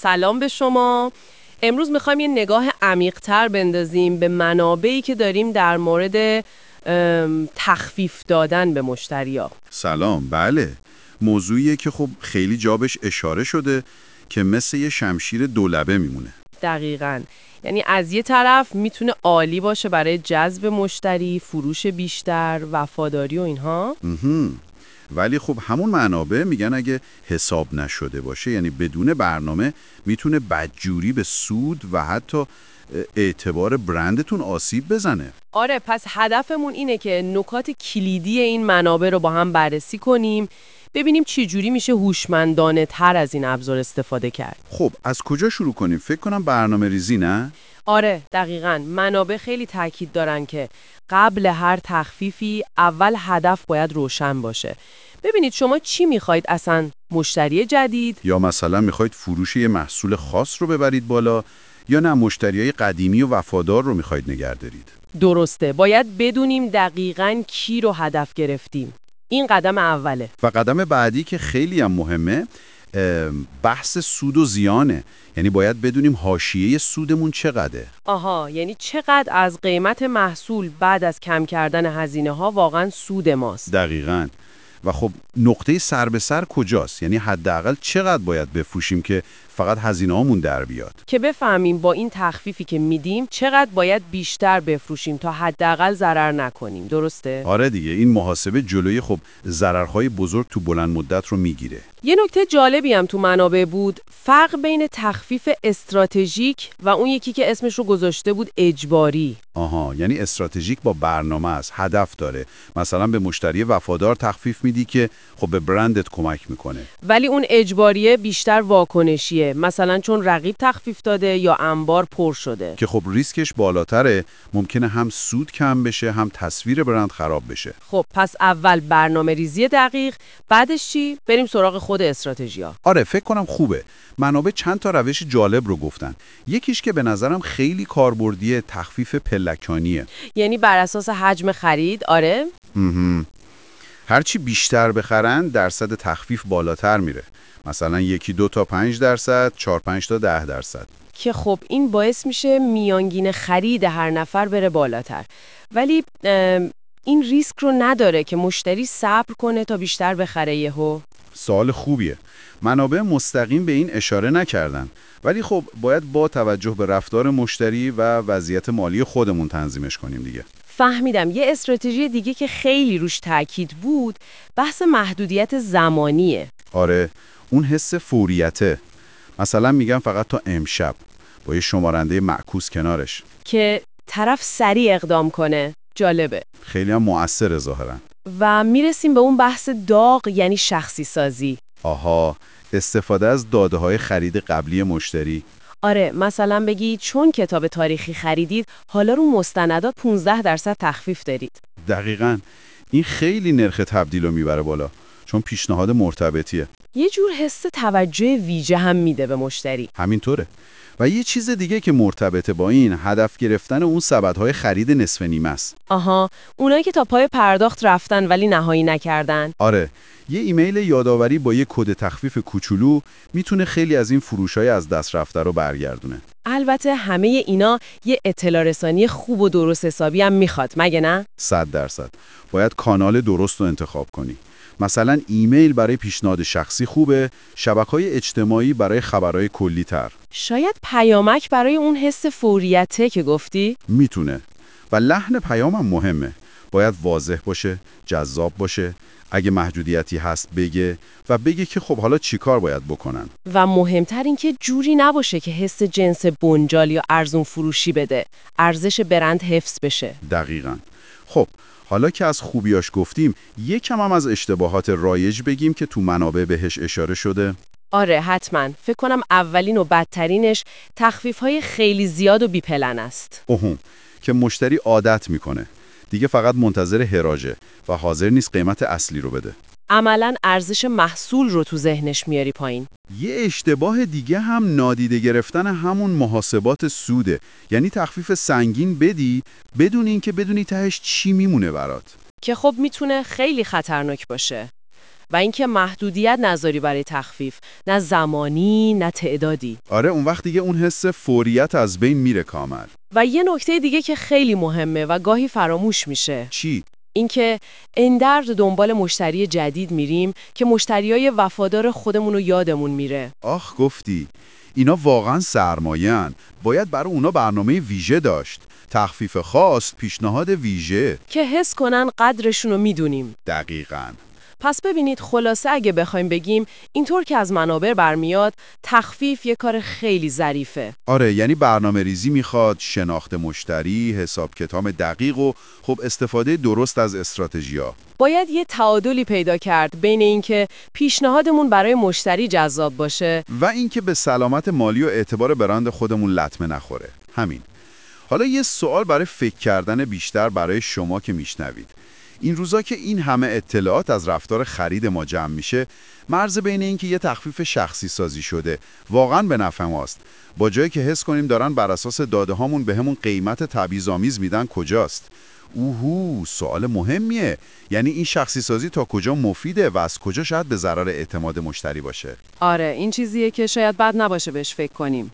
سلام به شما. امروز میخوایم یه نگاه عمیق‌تر بندازیم به منابعی که داریم در مورد تخفیف دادن به مشتری‌ها. سلام، بله. موضوعیه که خب خیلی جا بهش اشاره شده که مثل یه شمشیر دولبه میمونه. دقیقاً. یعنی از یه طرف میتونه عالی باشه برای جذب مشتری، فروش بیشتر، وفاداری و اینها. ولی خب همون منابع میگن اگه حساب نشده باشه، یعنی بدون برنامه، میتونه بدجوری به سود و حتی اعتبار برندتون آسیب بزنه. آره، پس هدفمون اینه که نکات کلیدی این منابع رو با هم بررسی کنیم، ببینیم چی جوری میشه هوشمندانه تر از این ابزار استفاده کرد. خب از کجا شروع کنیم؟ فکر کنم برنامه ریزی، نه؟ آره، دقیقاً. منابع خیلی تاکید دارن که قبل هر تخفیفی اول هدف باید روشن باشه. ببینید شما چی میخواید اصلا؟ مشتری جدید؟ یا مثلا میخواید فروش یه محصول خاص رو ببرید بالا، یا نه مشتریای قدیمی و وفادار رو میخواید نگه دارید؟ درسته. باید بدونیم دقیقاً کی رو هدف گرفتیم. این قدم اوله. و قدم بعدی که خیلی هم مهمه، بحث سود و زیانه. یعنی باید بدونیم حاشیه سودمون چقدره. آها، یعنی چقدر از قیمت محصول بعد از کم کردن هزینه‌ها واقعاً سود ماست. دقیقاً. و خب نقطه سر به سر کجاست؟ یعنی حداقل چقدر باید بفروشیم که فقط هزینه‌هامون در بیاد؟ که بفهمیم با این تخفیفی که میدیم چقدر باید بیشتر بفروشیم تا حداقل ضرر نکنیم. درسته؟ آره دیگه، این محاسبه جلوی خب ضررهای بزرگ تو بلند مدت رو میگیره. یه نکته جالبی هم تو منابع بود، فرق بین تخفیف استراتژیک و اون یکی که اسمش رو گذاشته بود اجباری. آها، یعنی استراتژیک با برنامه است، هدف داره. مثلا به مشتری وفادار تخفیف میدی که خب به برندت کمک میکنه. ولی اون اجباریه بیشتر واکنشیه، مثلا چون رقیب تخفیف داده یا انبار پر شده. که خب ریسکش بالاتره، ممکنه هم سود کم بشه هم تصویر برند خراب بشه. خب پس اول برنامه ریزی دقیق، بعدش چی؟ بریم سراغ خود استراتژیا. آره، فکر کنم خوبه. منابع چند تا روش جالب رو گفتن. یکیش که به نظرم خیلی کاربردیه، تخفیف پلکانیه. یعنی بر اساس حجم خرید. آره. هرچی بیشتر بخرن درصد تخفیف بالاتر میره. مثلا 1-2 تا 5%، 4-5 تا 10%. که خب این باعث میشه میانگین خرید هر نفر بره بالاتر. ولی این ریسک رو نداره که مشتری صبر کنه تا بیشتر بخره یهو. سوال خوبیه. منابع مستقیم به این اشاره نکردن، ولی خب باید با توجه به رفتار مشتری و وضعیت مالی خودمون تنظیمش کنیم دیگه. فهمیدم. یه استراتژی دیگه که خیلی روش تاکید بود، بحث محدودیت زمانیه. آره، اون حس فوریته. مثلا میگم فقط تا امشب، با یه شمارنده معکوس کنارش. که طرف سریع اقدام کنه. جالبه. خیلی هم مؤثره ظاهرا. و میرسیم به اون بحث داغ، یعنی شخصی سازی. آها، استفاده از داده‌های خرید قبلی مشتری. آره، مثلا بگی چون کتاب تاریخی خریدید حالا رو مستندات 15% تخفیف دارید. دقیقاً. این خیلی نرخ تبدیل رو میبره بالا، چون پیشنهاد مرتبطیه. یه جور حس توجه ویژه هم میده به مشتری. همینطوره. و یه چیز دیگه که مرتبطه با این، هدف گرفتن اون سبدهای خرید نصف نیمه است. آها، اونایی که تا پای پرداخت رفتن ولی نهایی نکردن. آره، یه ایمیل یادآوری با یه کد تخفیف کوچولو میتونه خیلی از این فروش‌های از دست رفته رو برگردونه. البته همه اینا یه اطلاع رسانی خوب و درست حسابی هم میخواد، مگه نه؟ 100%. باید کانال درست رو انتخاب کنی. مثلا ایمیل برای پیشنهاد شخصی خوبه، شبکه‌های اجتماعی برای خبرهای کلی تر. شاید پیامک برای اون حس فوریته که گفتی؟ میتونه. و لحن پیامم مهمه. باید واضح باشه، جذاب باشه. اگه محدودیتی هست بگه و بگه که خب حالا چیکار باید بکنن. و مهمتر این که جوری نباشه که حس جنس بنجال یا ارزون فروشی بده. ارزش برند حفظ بشه. دقیقاً. خب حالا که از خوبیاش گفتیم، یکم هم از اشتباهات رایج بگیم که تو منابع بهش اشاره شده. آره، حتما. فکر کنم اولین و بدترینش تخفیف‌های خیلی زیاد و بی‌پلن است. که مشتری عادت میکنه. دیگه فقط منتظر هراجه و حاضر نیست قیمت اصلی رو بده. عملاً ارزش محصول رو تو ذهنش میاری پایین. یه اشتباه دیگه هم نادیده گرفتن همون محاسبات سوده. یعنی تخفیف سنگین بدی بدون اینکه بدونی تهش چی میمونه برات. که خب میتونه خیلی خطرناک باشه. و اینکه محدودیت نذاری برای تخفیف، نه زمانی نه تعدادی. آره، اون وقت دیگه اون حس فوریت از بین میره کامل. و یه نکته دیگه که خیلی مهمه و گاهی فراموش میشه، چی؟ اینکه اندرز دنبال مشتری جدید میریم که مشتریای وفادار خودمون رو یادمون میره. آخ گفتی. اینا واقعا سرمایه‌ان. باید برای اونا برنامه ویژه داشت. تخفیف خاص، پیشنهاد ویژه. که حس کنن قدرشون رو میدونیم. دقیقاً. پس ببینید خلاصه اگه بخوایم بگیم اینطور که از منابع برمیاد، تخفیف یه کار خیلی ظریفه. آره، یعنی برنامه ریزی میخواد، شناخت مشتری، حساب کتاب دقیق و خب استفاده درست از استراتژی‌ها. باید یه تعادلی پیدا کرد بین اینکه پیشنهادمون برای مشتری جذاب باشه و اینکه به سلامت مالی و اعتبار برند خودمون لطمه نخوره. همین. حالا یه سوال برای فکر کردن بیشتر برای شما که میشنوید. این روزا که این همه اطلاعات از رفتار خرید ما جمع میشه، مرز بین این که یه تخفیف شخصی سازی شده واقعاً به نفع ماست، با جایی که حس کنیم دارن بر اساس داده هامون بهمون قیمت تبعیض‌آمیز میدن، کجاست؟ سوال مهمیه. یعنی این شخصی سازی تا کجا مفیده و از کجا شاید به ضرر اعتماد مشتری باشه؟ آره، این چیزیه که شاید بد نباشه بهش فکر کنیم.